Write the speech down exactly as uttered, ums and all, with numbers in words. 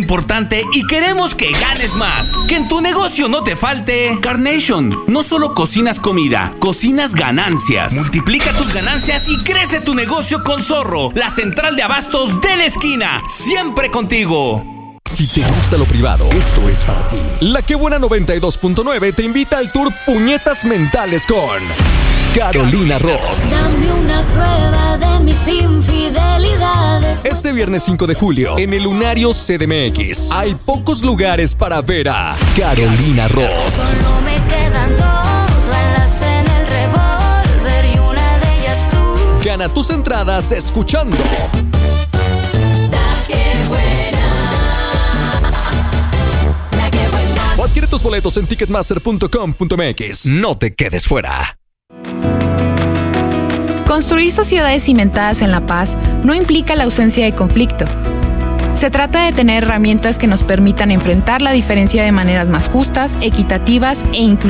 importante y queremos que ganes más. Que en tu negocio no te falte. Carnation, no solo cocinas comida, cocinas ganancias. Multiplica tus ganancias y crece tu negocio con Zorro, la central de abastos de la esquina. Siempre contigo. Si te gusta lo privado, esto es para ti. La Que Buena noventa y dos punto nueve te invita al tour Puñetas Mentales con Carolina Ross. Dame una prueba de mis infidelidades. Este viernes cinco de julio, en el Lunario C D M X, hay pocos lugares para ver a Carolina Ross. Solo me quedan dos balas en el revólver y una de ellas tú. Gana tus entradas escuchando La Que Buena. La Que Buena. o adquiere tus boletos en ticketmaster punto com punto m x. No te quedes fuera. Construir sociedades cimentadas en la paz no implica la ausencia de conflicto. Se trata de tener herramientas que nos permitan enfrentar la diferencia de maneras más justas, equitativas e inclusivas.